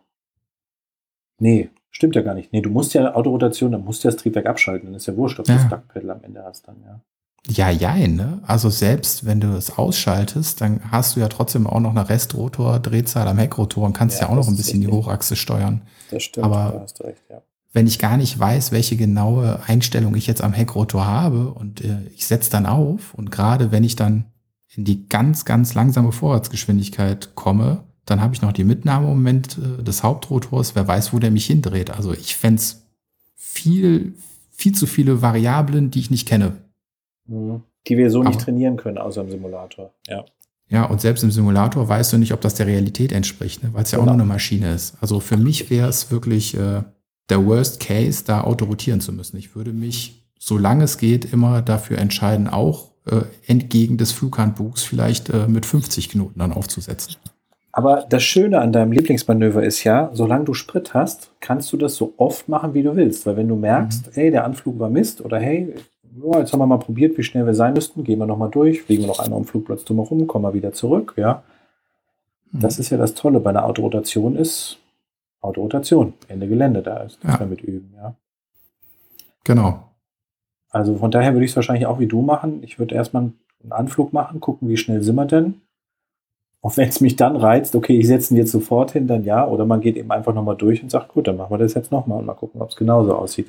nee, stimmt ja gar nicht. Nee, du musst ja Autorotation, dann musst du das Triebwerk abschalten, dann ist ja wurscht, ob du Stuck Pedal am Ende hast dann, ja. Ne? Also selbst wenn du es ausschaltest, dann hast du ja trotzdem auch noch eine Restrotor-Drehzahl am Heckrotor und kannst ja auch noch ein bisschen die Hochachse steuern. Das stimmt, aber da hast du recht, ja. Wenn ich gar nicht weiß, welche genaue Einstellung ich jetzt am Heckrotor habe und ich setze dann auf und gerade wenn ich dann in die ganz, ganz langsame Vorwärtsgeschwindigkeit komme, dann habe ich noch die Mitnahmemoment des Hauptrotors, wer weiß, wo der mich hindreht. Also ich fände es viel zu viele Variablen, die ich nicht kenne. Die wir so nicht trainieren können, außer im Simulator. Ja. Ja, und selbst im Simulator weißt du nicht, ob das der Realität entspricht, ne? Weil es ja auch nur eine Maschine ist. Also für mich wäre es wirklich der Worst Case, da autorotieren zu müssen. Ich würde mich, solange es geht, immer dafür entscheiden, auch entgegen des Flughandbuchs vielleicht mit 50 Knoten dann aufzusetzen. Aber das Schöne an deinem Lieblingsmanöver ist ja, solange du Sprit hast, kannst du das so oft machen, wie du willst. Weil wenn du merkst, hey, der Anflug war Mist oder hey, jetzt haben wir mal probiert, wie schnell wir sein müssten, gehen wir nochmal durch, fliegen wir noch einmal am Flugplatz drumherum, kommen wir wieder zurück, ja. Das ist ja das Tolle bei einer Autorotation ist Autorotation, Ende Gelände, da ist nichts mehr mit üben, ja. Genau. Also von daher würde ich es wahrscheinlich auch wie du machen. Ich würde erstmal einen Anflug machen, gucken, wie schnell sind wir denn. Und wenn es mich dann reizt, okay, ich setze ihn jetzt sofort hin, dann ja. Oder man geht eben einfach nochmal durch und sagt, gut, dann machen wir das jetzt nochmal und mal gucken, ob es genauso aussieht.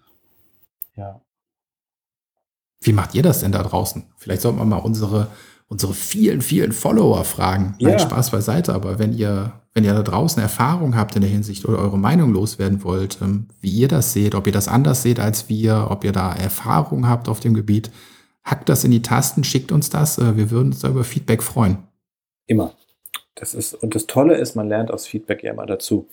Ja. Wie macht ihr das denn da draußen? Vielleicht sollten wir mal unsere vielen, vielen Follower fragen. Nein, Spaß beiseite, aber wenn ihr da draußen Erfahrung habt in der Hinsicht oder eure Meinung loswerden wollt, wie ihr das seht, ob ihr das anders seht als wir, ob ihr da Erfahrung habt auf dem Gebiet, hackt das in die Tasten, schickt uns das. Wir würden uns da über Feedback freuen. Immer. Und das Tolle ist, man lernt aus Feedback ja immer dazu.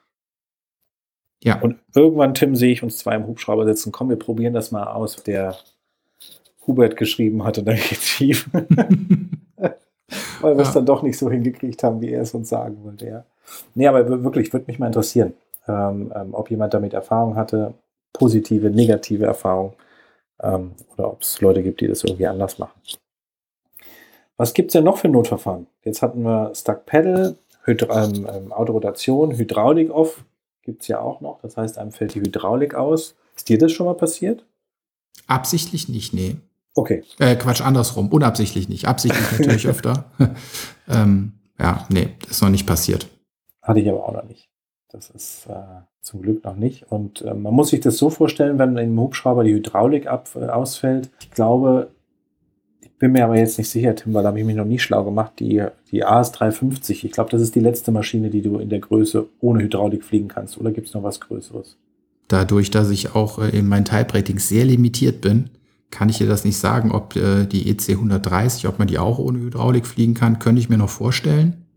Ja. Und irgendwann, Tim, sehe ich uns zwei im Hubschrauber sitzen. Komm, wir probieren das mal aus, der Hubert geschrieben hat und dann geht's schief. Weil wir es dann doch nicht so hingekriegt haben, wie er es uns sagen wollte. Ja. Nee, aber wirklich, würde mich mal interessieren, ob jemand damit Erfahrung hatte, positive, negative Erfahrung, oder ob es Leute gibt, die das irgendwie anders machen. Was gibt es denn noch für Notverfahren? Jetzt hatten wir Stuck Pedal, Autorotation, Hydraulik off gibt es ja auch noch. Das heißt, einem fällt die Hydraulik aus. Ist dir das schon mal passiert? Absichtlich nicht, nee. Okay. Quatsch, andersrum. Unabsichtlich nicht. Absichtlich natürlich öfter. Ja, nee, ist noch nicht passiert. Hatte ich aber auch noch nicht. Das ist zum Glück noch nicht. Und man muss sich das so vorstellen, wenn im Hubschrauber die Hydraulik ausfällt. Ich glaube, ich bin mir aber jetzt nicht sicher, Tim, weil da habe ich mich noch nie schlau gemacht, die AS350, ich glaube, das ist die letzte Maschine, die du in der Größe ohne Hydraulik fliegen kannst. Oder gibt es noch was Größeres? Dadurch, dass ich auch in meinen Type-Ratings sehr limitiert bin, kann ich dir das nicht sagen, ob die EC 130, ob man die auch ohne Hydraulik fliegen kann, könnte ich mir noch vorstellen.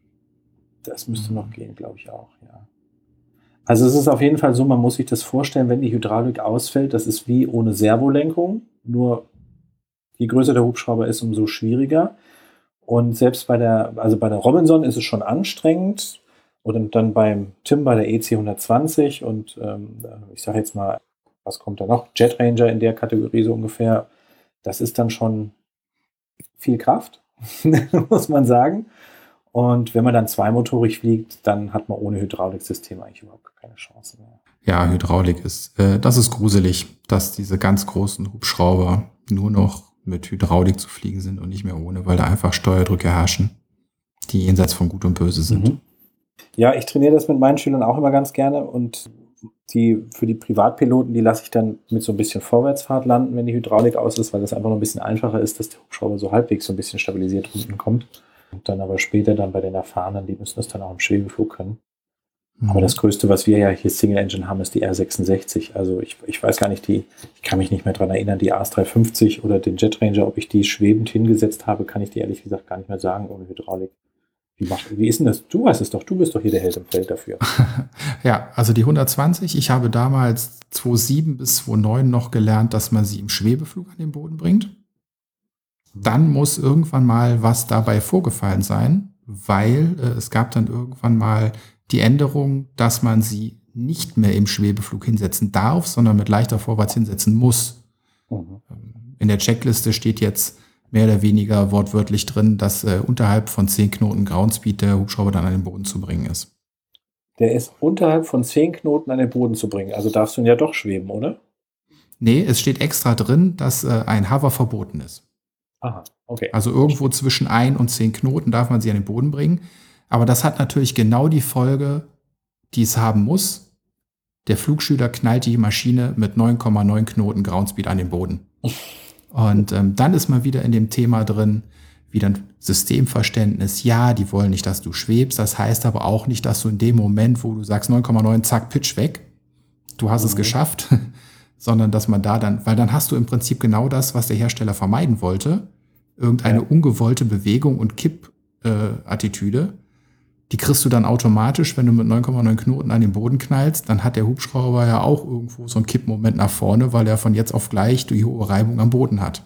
Das müsste noch gehen, glaube ich auch, ja. Also es ist auf jeden Fall so, man muss sich das vorstellen, wenn die Hydraulik ausfällt, das ist wie ohne Servolenkung, nur je größer der Hubschrauber ist, umso schwieriger. Und selbst bei der Robinson ist es schon anstrengend. Und dann beim Tim bei der EC 120 und ich sage jetzt mal, was kommt da noch? Jet Ranger in der Kategorie so ungefähr. Das ist dann schon viel Kraft, muss man sagen. Und wenn man dann zweimotorig fliegt, dann hat man ohne Hydrauliksystem eigentlich überhaupt keine Chance mehr. Ja, Hydraulik das ist gruselig, dass diese ganz großen Hubschrauber nur noch mit Hydraulik zu fliegen sind und nicht mehr ohne, weil da einfach Steuerdrücke herrschen, die jenseits von Gut und Böse sind. Mhm. Ja, ich trainiere das mit meinen Schülern auch immer ganz gerne und für die Privatpiloten, die lasse ich dann mit so ein bisschen Vorwärtsfahrt landen, wenn die Hydraulik aus ist, weil das einfach noch ein bisschen einfacher ist, dass der Hubschrauber so halbwegs so ein bisschen stabilisiert unten kommt. Und dann aber später dann bei den Erfahrenen, die müssen das dann auch im Schwebeflug können. Mhm. Aber das Größte, was wir ja hier Single Engine haben, ist die R66. Also ich weiß gar nicht, ich kann mich nicht mehr dran erinnern, die AS350 oder den Jet Ranger, ob ich die schwebend hingesetzt habe, kann ich dir ehrlich gesagt gar nicht mehr sagen, ohne Hydraulik. Wie ist denn das? Du weißt es doch, du bist doch hier der Held im Feld dafür. Ja, also die 120, ich habe damals 2007 bis 2009 noch gelernt, dass man sie im Schwebeflug an den Boden bringt. Dann muss irgendwann mal was dabei vorgefallen sein, weil es gab dann irgendwann mal die Änderung, dass man sie nicht mehr im Schwebeflug hinsetzen darf, sondern mit leichter Vorwärts hinsetzen muss. Mhm. In der Checkliste steht jetzt mehr oder weniger wortwörtlich drin, dass unterhalb von 10 Knoten Groundspeed der Hubschrauber dann an den Boden zu bringen ist. Der ist unterhalb von 10 Knoten an den Boden zu bringen. Also darfst du ihn ja doch schweben, oder? Nee, es steht extra drin, dass ein Hover verboten ist. Aha, okay. Also irgendwo zwischen 1 und 10 Knoten darf man sie an den Boden bringen. Aber das hat natürlich genau die Folge, die es haben muss. Der Flugschüler knallt die Maschine mit 9,9 Knoten Groundspeed an den Boden. Und dann ist man wieder in dem Thema drin, wieder ein Systemverständnis. Ja, die wollen nicht, dass du schwebst. Das heißt aber auch nicht, dass du in dem Moment, wo du sagst 9,9, zack, Pitch weg, du hast es geschafft, sondern dass man da dann, weil dann hast du im Prinzip genau das, was der Hersteller vermeiden wollte, irgendeine ungewollte Bewegung und Kipp-Attitüde. Die kriegst du dann automatisch, wenn du mit 9,9 Knoten an den Boden knallst, dann hat der Hubschrauber ja auch irgendwo so einen Kippmoment nach vorne, weil er von jetzt auf gleich die hohe Reibung am Boden hat.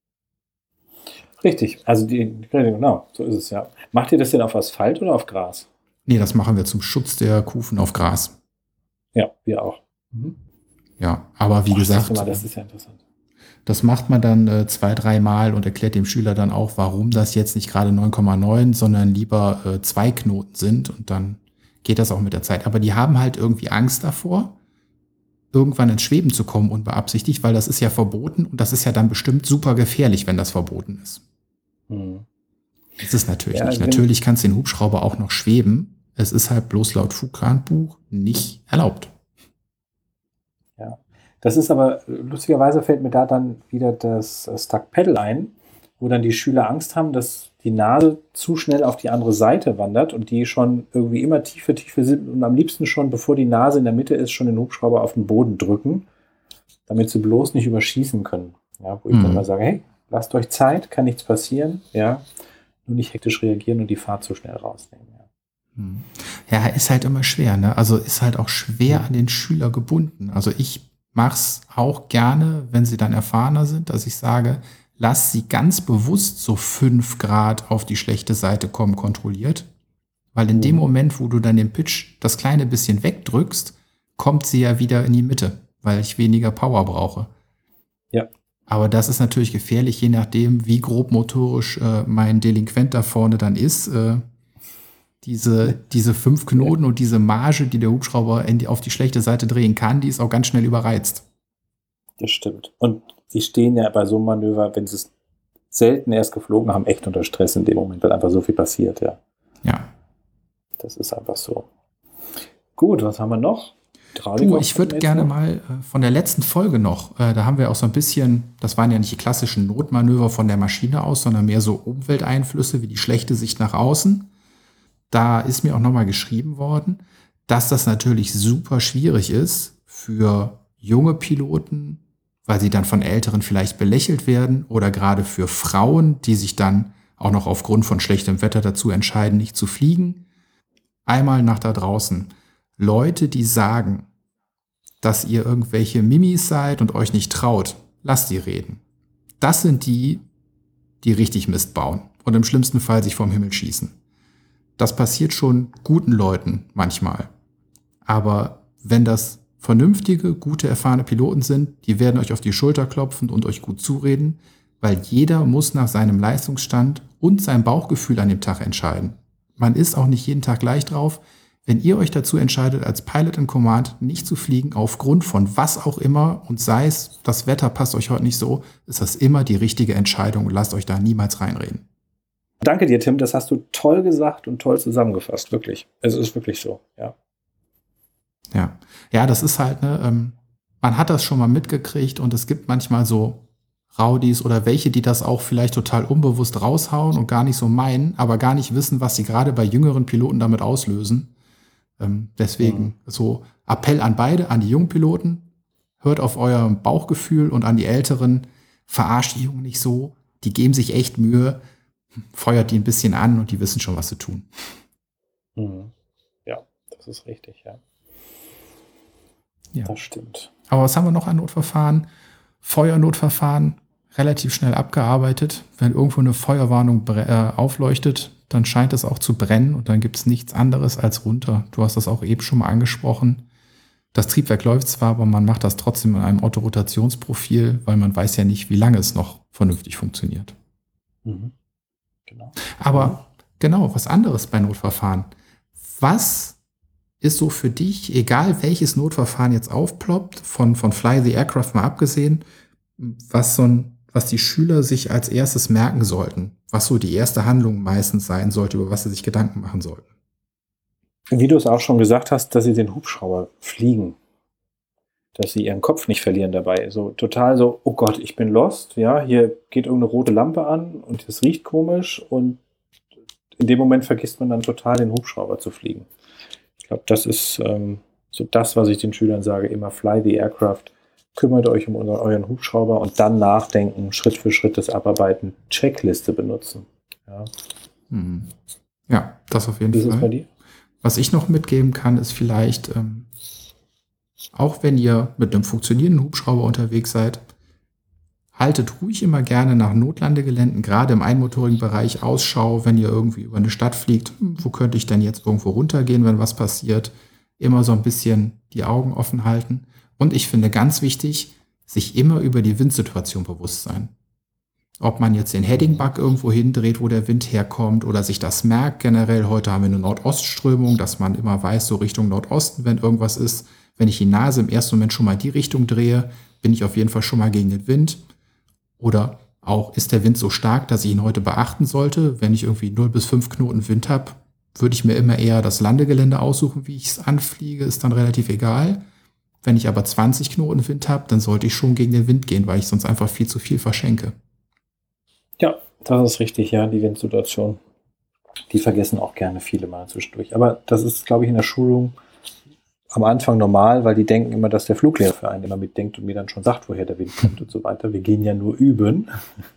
Richtig, also genau, so ist es ja. Macht ihr das denn auf Asphalt oder auf Gras? Nee, das machen wir zum Schutz der Kufen auf Gras. Ja, wir auch. Mhm. Ja, aber wie gesagt, das ist ja interessant. Das macht man dann 2-3 Mal und erklärt dem Schüler dann auch, warum das jetzt nicht gerade 9,9, sondern lieber 2 Knoten sind und dann geht das auch mit der Zeit. Aber die haben halt irgendwie Angst davor, irgendwann ins Schweben zu kommen unbeabsichtigt, weil das ist ja verboten und das ist ja dann bestimmt super gefährlich, wenn das verboten ist. Das ist natürlich nicht. Natürlich kannst du den Hubschrauber auch noch schweben. Es ist halt bloß laut Flughandbuch nicht erlaubt. Ja, das ist aber, lustigerweise fällt mir da dann wieder das Stuck Pedal ein, wo dann die Schüler Angst haben, dass die Nase zu schnell auf die andere Seite wandert und die schon irgendwie immer tiefer sind und am liebsten schon, bevor die Nase in der Mitte ist, schon den Hubschrauber auf den Boden drücken, damit sie bloß nicht überschießen können. Ja, wo ich dann mal sage, hey, lasst euch Zeit, kann nichts passieren, ja, nur nicht hektisch reagieren und die Fahrt zu schnell rausnehmen. Ja, ist halt immer schwer, ne? Also ist halt auch schwer an den Schüler gebunden. Also ich mach's auch gerne, wenn sie dann erfahrener sind, dass ich sage, lass sie ganz bewusst so 5 Grad auf die schlechte Seite kommen, kontrolliert. Weil in dem Moment, wo du dann den Pitch das kleine bisschen wegdrückst, kommt sie ja wieder in die Mitte, weil ich weniger Power brauche. Ja. Aber das ist natürlich gefährlich, je nachdem, wie grob motorisch mein Delinquent da vorne dann ist. diese 5 Knoten und diese Marge, die der Hubschrauber auf die schlechte Seite drehen kann, die ist auch ganz schnell überreizt. Das stimmt. Und die stehen ja bei so einem Manöver, wenn sie es selten erst geflogen haben, echt unter Stress in dem Moment, weil einfach so viel passiert, ja. Ja. Das ist einfach so. Gut, was haben wir noch? Ich würde gerne mal von der letzten Folge noch, da haben wir auch so ein bisschen, das waren ja nicht die klassischen Notmanöver von der Maschine aus, sondern mehr so Umwelteinflüsse wie die schlechte Sicht nach außen. Da ist mir auch nochmal geschrieben worden, dass das natürlich super schwierig ist für junge Piloten, weil sie dann von Älteren vielleicht belächelt werden, oder gerade für Frauen, die sich dann auch noch aufgrund von schlechtem Wetter dazu entscheiden, nicht zu fliegen. Einmal nach da draußen. Leute, die sagen, dass ihr irgendwelche Mimis seid und euch nicht traut, lasst die reden. Das sind die richtig Mist bauen und im schlimmsten Fall sich vom Himmel schießen. Das passiert schon guten Leuten manchmal. Aber wenn das vernünftige, gute, erfahrene Piloten sind, die werden euch auf die Schulter klopfen und euch gut zureden, weil jeder muss nach seinem Leistungsstand und seinem Bauchgefühl an dem Tag entscheiden. Man ist auch nicht jeden Tag gleich drauf. Wenn ihr euch dazu entscheidet, als Pilot in Command nicht zu fliegen, aufgrund von was auch immer, und sei es, das Wetter passt euch heute nicht so, ist das immer die richtige Entscheidung und lasst euch da niemals reinreden. Danke dir, Tim, das hast du toll gesagt und toll zusammengefasst, wirklich. Es ist wirklich so, ja. Ja, das ist halt, man hat das schon mal mitgekriegt und es gibt manchmal so Rowdies oder welche, die das auch vielleicht total unbewusst raushauen und gar nicht so meinen, aber gar nicht wissen, was sie gerade bei jüngeren Piloten damit auslösen. Deswegen so Appell an beide, an die jungen Piloten, hört auf euer Bauchgefühl, und an die Älteren, verarscht die Jungen nicht so, die geben sich echt Mühe, feuert die ein bisschen an und die wissen schon, was sie tun. Ja, das ist richtig, ja. Das stimmt. Aber was haben wir noch an Notverfahren? Feuernotverfahren, relativ schnell abgearbeitet. Wenn irgendwo eine Feuerwarnung aufleuchtet, dann scheint es auch zu brennen und dann gibt es nichts anderes als runter. Du hast das auch eben schon mal angesprochen. Das Triebwerk läuft zwar, aber man macht das trotzdem in einem Autorotationsprofil, weil man weiß ja nicht, wie lange es noch vernünftig funktioniert. Genau. Aber genau, was anderes bei Notverfahren. Was ist so für dich, egal welches Notverfahren jetzt aufploppt, von Fly the Aircraft mal abgesehen, was die Schüler sich als erstes merken sollten, was so die erste Handlung meistens sein sollte, über was sie sich Gedanken machen sollten? Wie du es auch schon gesagt hast, dass sie den Hubschrauber fliegen, dass sie ihren Kopf nicht verlieren dabei. So total so, oh Gott, ich bin lost, ja, hier geht irgendeine rote Lampe an und es riecht komisch, und in dem Moment vergisst man dann total, den Hubschrauber zu fliegen. Ich glaube, das ist so das, was ich den Schülern sage, immer fly the aircraft, kümmert euch um euren Hubschrauber und dann nachdenken, Schritt für Schritt das Abarbeiten, Checkliste benutzen. Ja, ja, das auf jeden Fall. Wie ist es bei dir? Was ich noch mitgeben kann, ist vielleicht, auch wenn ihr mit einem funktionierenden Hubschrauber unterwegs seid, haltet ruhig immer gerne nach Notlandegeländen, gerade im einmotorigen Bereich, Ausschau, wenn ihr irgendwie über eine Stadt fliegt. Wo könnte ich denn jetzt irgendwo runtergehen, wenn was passiert? Immer so ein bisschen die Augen offen halten. Und ich finde ganz wichtig, sich immer über die Windsituation bewusst sein. Ob man jetzt den Heading-Bug irgendwo hindreht, wo der Wind herkommt, oder sich das merkt. Generell, heute haben wir eine Nordostströmung, dass man immer weiß, so Richtung Nordosten, wenn irgendwas ist. Wenn ich die Nase im ersten Moment schon mal die Richtung drehe, bin ich auf jeden Fall schon mal gegen den Wind. Oder auch, ist der Wind so stark, dass ich ihn heute beachten sollte? Wenn ich irgendwie 0 bis 5 Knoten Wind habe, würde ich mir immer eher das Landegelände aussuchen, wie ich es anfliege, ist dann relativ egal. Wenn ich aber 20 Knoten Wind habe, dann sollte ich schon gegen den Wind gehen, weil ich sonst einfach viel zu viel verschenke. Ja, das ist richtig, ja, die Windsituation. Die vergessen auch gerne viele mal zwischendurch. Aber das ist, glaube ich, in der Schulung am Anfang normal, weil die denken immer, dass der Fluglehrer für einen immer mitdenkt und mir dann schon sagt, woher der Wind kommt und so weiter. Wir gehen ja nur üben.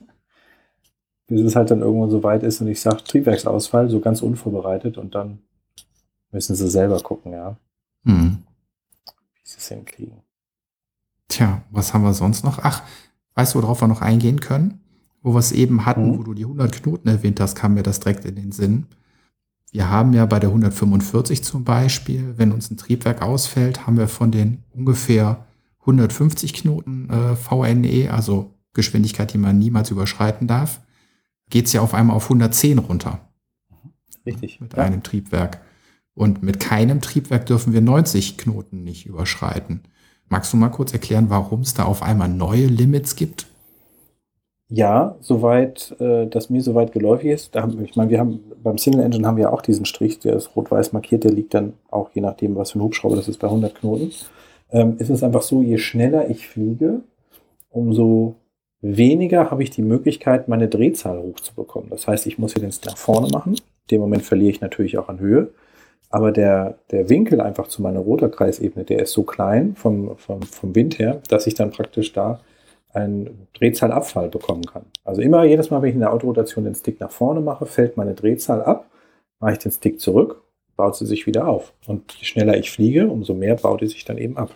Bis es halt dann irgendwann so weit ist und ich sage Triebwerksausfall, so ganz unvorbereitet, und dann müssen sie selber gucken, ja. Wie sie es hinkriegen. Tja, was haben wir sonst noch? Ach, weißt du, worauf wir noch eingehen können? Wo wir es eben hatten, wo du die 100 Knoten erwähnt hast, kam mir das direkt in den Sinn. Wir haben ja bei der 145 zum Beispiel, wenn uns ein Triebwerk ausfällt, haben wir von den ungefähr 150 Knoten VNE, also Geschwindigkeit, die man niemals überschreiten darf, geht es ja auf einmal auf 110 runter. Richtig. Mit einem Triebwerk. Und mit keinem Triebwerk dürfen wir 90 Knoten nicht überschreiten. Magst du mal kurz erklären, warum es da auf einmal neue Limits gibt? Ja, soweit das mir soweit geläufig ist. Ich meine, wir haben beim Single Engine haben wir auch diesen Strich, der ist rot-weiß markiert, der liegt dann auch je nachdem, was für ein Hubschrauber das ist, bei 100 Knoten. Es ist einfach so, je schneller ich fliege, umso weniger habe ich die Möglichkeit, meine Drehzahl hochzubekommen. Das heißt, ich muss hier den nach vorne machen. In dem Moment verliere ich natürlich auch an Höhe. Aber der Winkel einfach zu meiner Rotorkreisebene, der ist so klein vom Wind her, dass ich dann praktisch da einen Drehzahlabfall bekommen kann. Also jedes Mal, wenn ich in der Autorotation den Stick nach vorne mache, fällt meine Drehzahl ab, mache ich den Stick zurück, baut sie sich wieder auf. Und je schneller ich fliege, umso mehr baut die sich dann eben ab.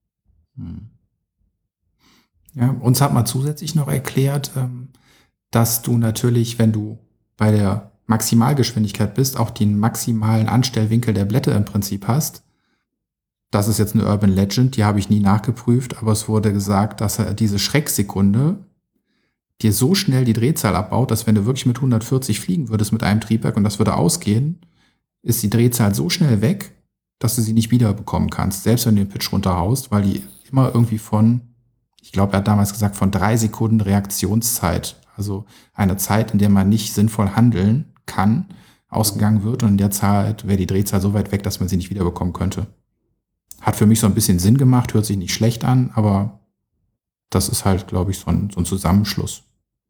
Ja, uns hat man zusätzlich noch erklärt, dass du natürlich, wenn du bei der Maximalgeschwindigkeit bist, auch den maximalen Anstellwinkel der Blätter im Prinzip hast. Das ist jetzt eine Urban Legend, die habe ich nie nachgeprüft, aber es wurde gesagt, dass er diese Schrecksekunde dir so schnell die Drehzahl abbaut, dass wenn du wirklich mit 140 fliegen würdest mit einem Triebwerk und das würde ausgehen, ist die Drehzahl so schnell weg, dass du sie nicht wiederbekommen kannst, selbst wenn du den Pitch runterhaust, weil die immer irgendwie ich glaube, er hat damals gesagt, von 3 Sekunden Reaktionszeit, also eine Zeit, in der man nicht sinnvoll handeln kann, ausgegangen wird und in der Zeit wäre die Drehzahl so weit weg, dass man sie nicht wiederbekommen könnte. Hat für mich so ein bisschen Sinn gemacht, hört sich nicht schlecht an, aber das ist halt, glaube ich, so ein Zusammenschluss.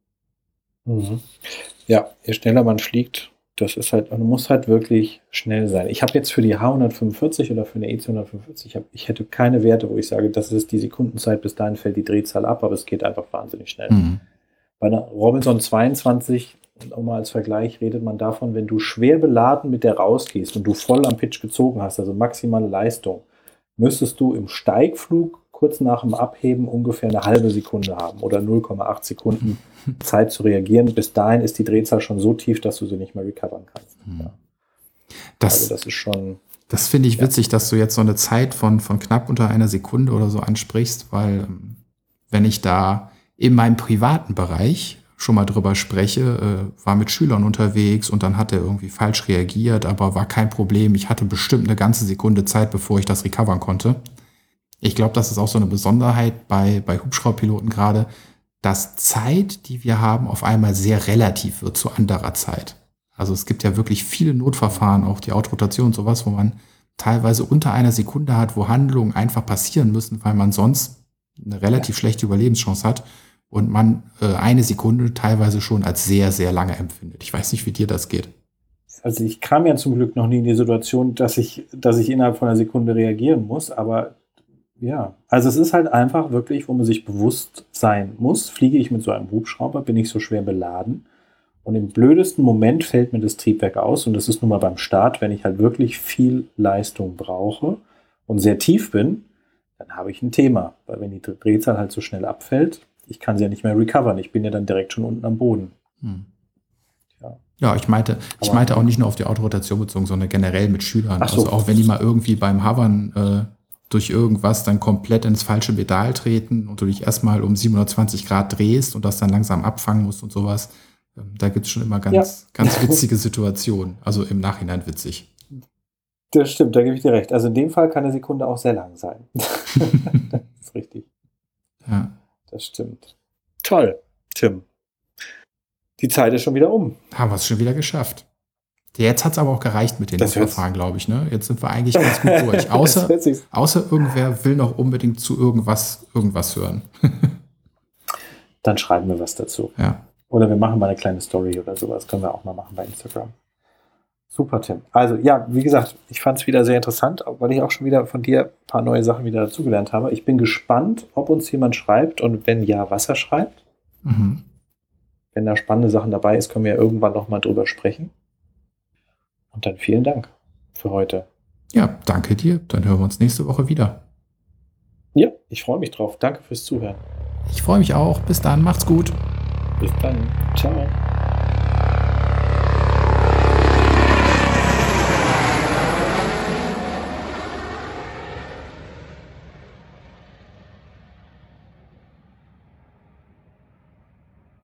Ja, je schneller man fliegt, das ist halt, man muss halt wirklich schnell sein. Ich habe jetzt für die H145 oder für eine EC145, ich hätte keine Werte, wo ich sage, das ist die Sekundenzeit, bis dahin fällt die Drehzahl ab, aber es geht einfach wahnsinnig schnell. Bei einer Robinson 22, nochmal als Vergleich, redet man davon, wenn du schwer beladen mit der rausgehst und du voll am Pitch gezogen hast, also maximale Leistung, müsstest du im Steigflug kurz nach dem Abheben ungefähr eine halbe Sekunde haben oder 0,8 Sekunden Zeit zu reagieren. Bis dahin ist die Drehzahl schon so tief, dass du sie nicht mehr recovern kannst. Ja. Also das ist schon... Das finde ich witzig, dass du jetzt so eine Zeit von knapp unter einer Sekunde oder so ansprichst, weil wenn ich da in meinem privaten Bereich schon mal drüber spreche, war mit Schülern unterwegs und dann hat er irgendwie falsch reagiert, aber war kein Problem. Ich hatte bestimmt eine ganze Sekunde Zeit, bevor ich das recovern konnte. Ich glaube, das ist auch so eine Besonderheit bei Hubschrauberpiloten gerade, dass Zeit, die wir haben, auf einmal sehr relativ wird zu anderer Zeit. Also es gibt ja wirklich viele Notverfahren, auch die Autorotation und sowas, wo man teilweise unter einer Sekunde hat, wo Handlungen einfach passieren müssen, weil man sonst eine relativ schlechte Überlebenschance hat und man eine Sekunde teilweise schon als sehr, sehr lange empfindet. Ich weiß nicht, wie dir das geht. Also ich kam ja zum Glück noch nie in die Situation, dass ich innerhalb von einer Sekunde reagieren muss, aber ja, also es ist halt einfach wirklich, wo man sich bewusst sein muss, fliege ich mit so einem Hubschrauber, bin ich so schwer beladen und im blödesten Moment fällt mir das Triebwerk aus und das ist nun mal beim Start, wenn ich halt wirklich viel Leistung brauche und sehr tief bin, dann habe ich ein Thema, weil wenn die Drehzahl halt so schnell abfällt, ich kann sie ja nicht mehr recovern, ich bin ja dann direkt schon unten am Boden. Ja, ich meinte auch nicht nur auf die Autorotation bezogen, sondern generell mit Schülern. Ach so. Also auch wenn die mal irgendwie beim Hovern durch irgendwas dann komplett ins falsche Pedal treten und du dich erstmal um 720 Grad drehst und das dann langsam abfangen musst und sowas. Da gibt es schon immer ganz witzige Situationen. Also im Nachhinein witzig. Das stimmt, da gebe ich dir recht. Also in dem Fall kann eine Sekunde auch sehr lang sein. Das ist richtig. Ja. Das stimmt. Toll, Tim. Die Zeit ist schon wieder um. Haben wir es schon wieder geschafft. Jetzt hat es aber auch gereicht mit den Verfahren, glaube ich. Ne? Jetzt sind wir eigentlich ganz gut durch. Außer irgendwer will noch unbedingt zu irgendwas hören. Dann schreiben wir was dazu. Ja. Oder wir machen mal eine kleine Story oder sowas. Können wir auch mal machen bei Instagram. Super, Tim. Also ja, wie gesagt, ich fand es wieder sehr interessant, weil ich auch schon wieder von dir ein paar neue Sachen wieder dazugelernt habe. Ich bin gespannt, ob uns jemand schreibt und wenn ja, was er schreibt. Wenn da spannende Sachen dabei ist, können wir ja irgendwann nochmal drüber sprechen. Und dann vielen Dank für heute. Ja, danke dir. Dann hören wir uns nächste Woche wieder. Ja, ich freue mich drauf. Danke fürs Zuhören. Ich freue mich auch. Bis dann. Macht's gut. Bis dann. Ciao.